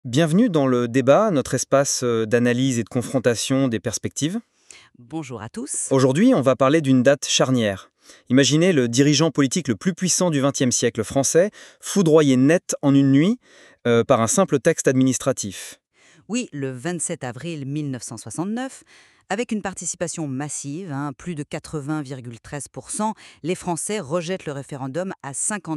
Bienvenue dans le débat, notre espace d'analyse et de confrontation des perspectives. Bonjour à tous. Aujourd'hui, on va parler d'une date charnière. Imaginez le dirigeant politique le plus puissant du XXe siècle français, foudroyé net en une nuit par un simple texte administratif. Oui, le 27 avril 1969, avec une participation massive, plus de 80,13%, les Français rejettent le référendum à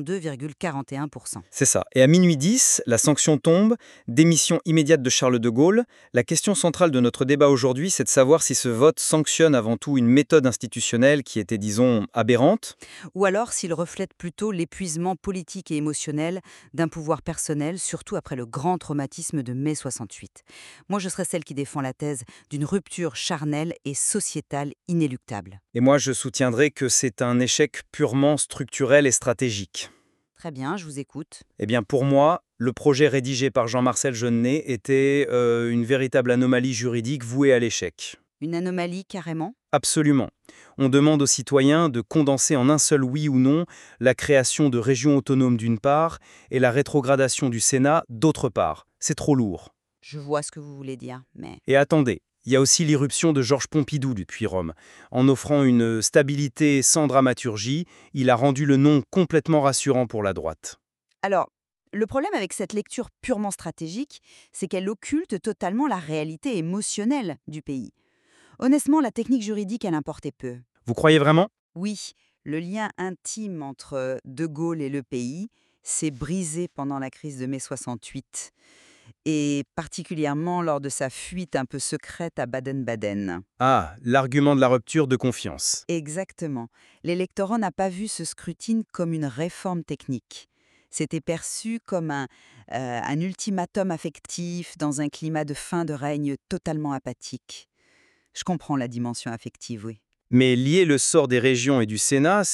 52,41%. C'est ça. Et à minuit 10, la sanction tombe, démission immédiate de Charles de Gaulle. La question centrale de notre débat aujourd'hui, c'est de savoir si ce vote sanctionne avant tout une méthode institutionnelle qui était, disons, aberrante. Ou alors s'il reflète plutôt l'épuisement politique et émotionnel d'un pouvoir personnel, surtout après le grand traumatisme de mai 68. Moi, je serais celle qui défend la thèse d'une rupture charnelle et sociétale inéluctable. Et moi, je soutiendrai que c'est un échec purement structurel et stratégique. Très bien, je vous écoute. Eh bien, pour moi, le projet rédigé par Jean-Marcel Jeannet était une véritable anomalie juridique vouée à l'échec. Une anomalie carrément. Absolument. On demande aux citoyens de condenser en un seul oui ou non la création de régions autonomes d'une part et la rétrogradation du Sénat d'autre part. C'est trop lourd. Je vois ce que vous voulez dire, mais... Et attendez, il y a aussi l'irruption de Georges Pompidou depuis Rome. En offrant une stabilité sans dramaturgie, il a rendu le non complètement rassurant pour la droite. Alors, le problème avec cette lecture purement stratégique, c'est qu'elle occulte totalement la réalité émotionnelle du pays. Honnêtement, la technique juridique, elle importait peu. Vous croyez vraiment? Oui, le lien intime entre De Gaulle et le pays s'est brisé pendant la crise de mai 68, et particulièrement lors de sa fuite un peu secrète à Baden-Baden. Ah, l'argument de la rupture de confiance. Exactement. L'électorat n'a pas vu ce scrutin comme une réforme technique. C'était perçu comme un ultimatum affectif dans un climat de fin de règne totalement apathique. Je comprends la dimension affective, oui. Mais lier le sort des régions et du Sénat,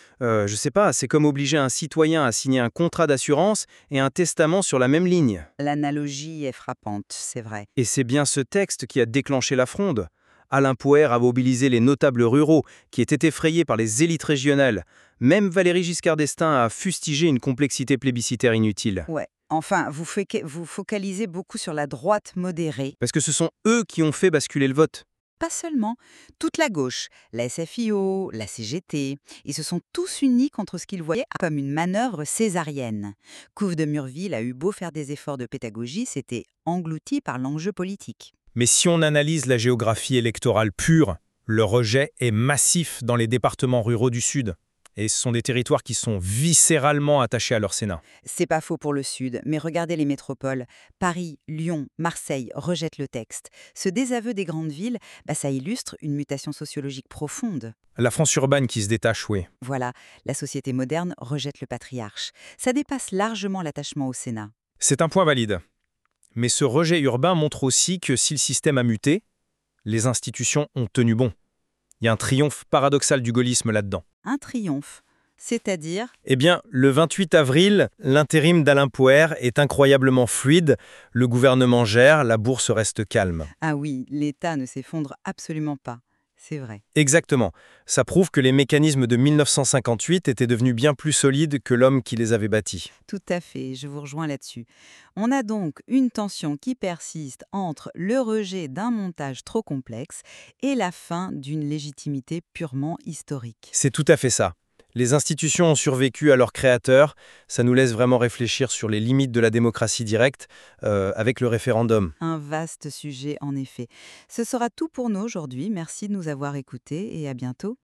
je sais pas, c'est comme obliger un citoyen à signer un contrat d'assurance et un testament sur la même ligne. L'analogie est frappante, c'est vrai. Et c'est bien ce texte qui a déclenché la fronde. Alain Poher a mobilisé les notables ruraux, qui étaient effrayés par les élites régionales. Même Valéry Giscard d'Estaing a fustigé une complexité plébiscitaire inutile. Ouais. Enfin, vous focalisez beaucoup sur la droite modérée. Parce que ce sont eux qui ont fait basculer le vote. Pas seulement. Toute la gauche, la SFIO, la CGT, ils se sont tous unis contre ce qu'ils voyaient comme une manœuvre césarienne. Couve de Murville a eu beau faire des efforts de pédagogie, c'était englouti par l'enjeu politique. Mais si on analyse la géographie électorale pure, le rejet est massif dans les départements ruraux du Sud. Et ce sont des territoires qui sont viscéralement attachés à leur Sénat. C'est pas faux pour le Sud, mais regardez les métropoles. Paris, Lyon, Marseille rejettent le texte. Ce désaveu des grandes villes, ça illustre une mutation sociologique profonde. La France urbaine qui se détache, oui. Voilà, la société moderne rejette le patriarche. Ça dépasse largement l'attachement au Sénat. C'est un point valide. Mais ce rejet urbain montre aussi que si le système a muté, les institutions ont tenu bon. Il y a un triomphe paradoxal du gaullisme là-dedans. Un triomphe, c'est-à-dire... Eh bien, le 28 avril, l'intérim d'Alain Poher est incroyablement fluide, le gouvernement gère, la bourse reste calme. Ah oui, l'État ne s'effondre absolument pas, c'est vrai. Exactement. Ça prouve que les mécanismes de 1958 étaient devenus bien plus solides que l'homme qui les avait bâtis. Tout à fait, je vous rejoins là-dessus. On a donc une tension qui persiste entre le rejet d'un montage trop complexe et la fin d'une légitimité purement historique. C'est tout à fait ça. Les institutions ont survécu à leurs créateurs. Ça nous laisse vraiment réfléchir sur les limites de la démocratie directe avec le référendum. Un vaste sujet en effet. Ce sera tout pour nous aujourd'hui. Merci de nous avoir écoutés et à bientôt.